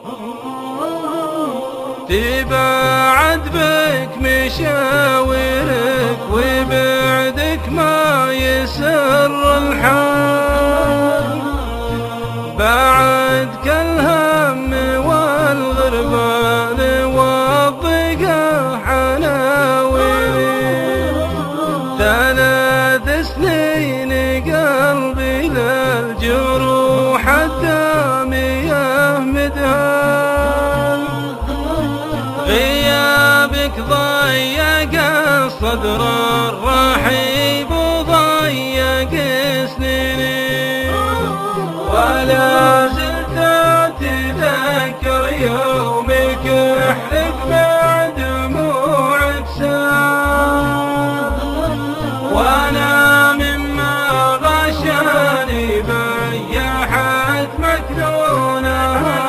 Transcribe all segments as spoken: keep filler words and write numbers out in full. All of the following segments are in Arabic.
تباعد بك مشاورك وبعدك ما يسر الحال، بعدك الهم والغربان والضيقة حناويني. ثلاث سنين قلبي للجروح الدامية مدهان، غيابك ضيق الصدر الرحيب وضيق سنيني، ولا زلت أتذكر يومك احرق بدموعك سال، وانا مما غشاني بيحت مكنونها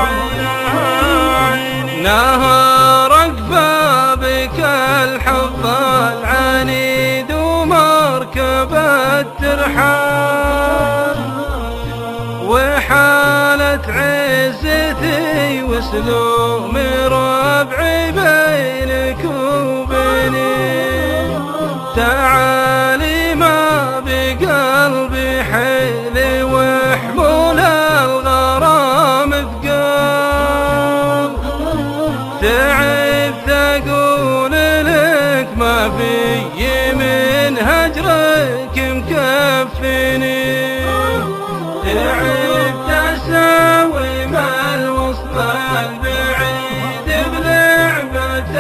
عيني. نهارك بابك الحظ العنيد ومركبة ترحال، وحالة عزتي وسلوم ربعي بينك وبيني. تعالي ما بقلبي حيل وحمول الغرام ثقال، تعبت أقول لك ما في من هجرك مكفيني، تعبت أساوي مع الوسط البعيد بلعبة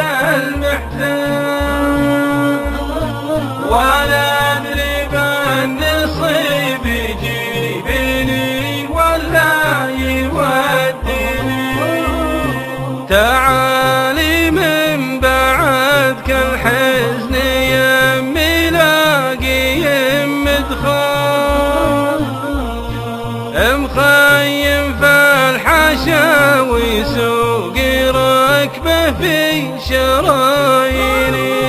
المحتال، ولا أدري بالنصيب يجيبني ولا يوديني. تعالي من بعدك الحزن يمي لاقي مدخال، مخيم في الحشا ويسوق ركبه في شراييني.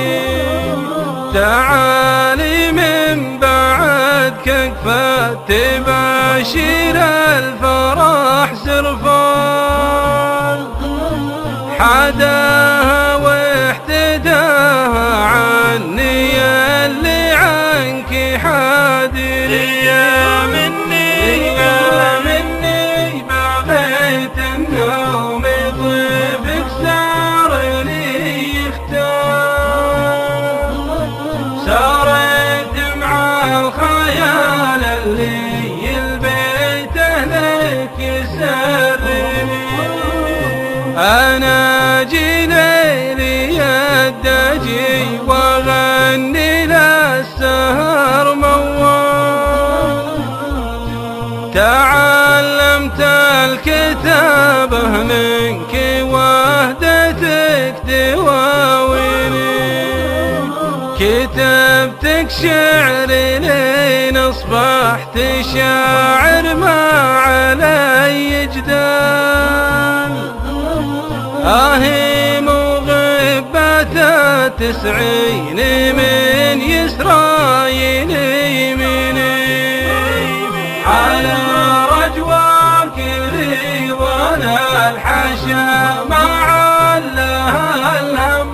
تعالي من بعدك اكفى تباشير الفرح سرفان، حداها واحتداها عني اللي عنك حادري. يا مني يا مني بغيت النوم طيبك صار لي يختار، سارت مع الخيال اللي البيت لك يسرني. أنا أجي ليلي الدجي وأغني للسهر موال، تعلمت الكتابة منك وهدتك دواويني، كتبتك شعر لين أصبحت شاعر ما علي جدال. آهي مغبة تسعين من يسرايل يميني، على رجواك رضوان الحشا مع لها الهم،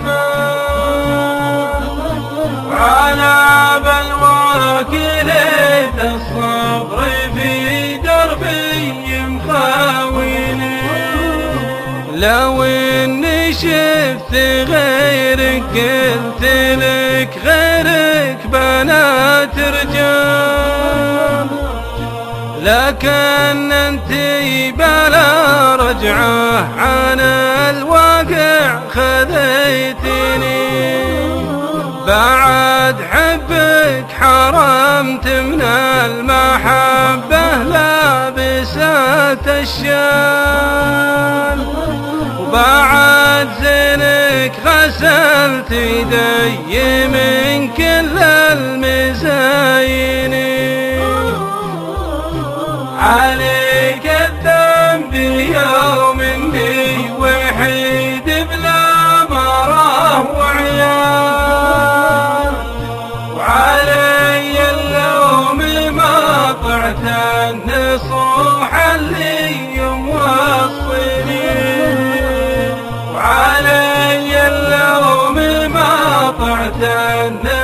وعلى بلواك ليت الصبر في دربي مخاويني. لو اني شفت غيرك قلت لك غيرك بنات رجال، لكن انتي بلا رجعه عن الواقع خذيتني. بعد حبك حرمت من المحبة لابسة الشال، وبعد زينك غسلت يدي من كل المزاين. عليك الذنب يوم اني وحيد بلا مراه وعيال، وعلي اللوم ما طعت النصوح اللي موصيني. النبي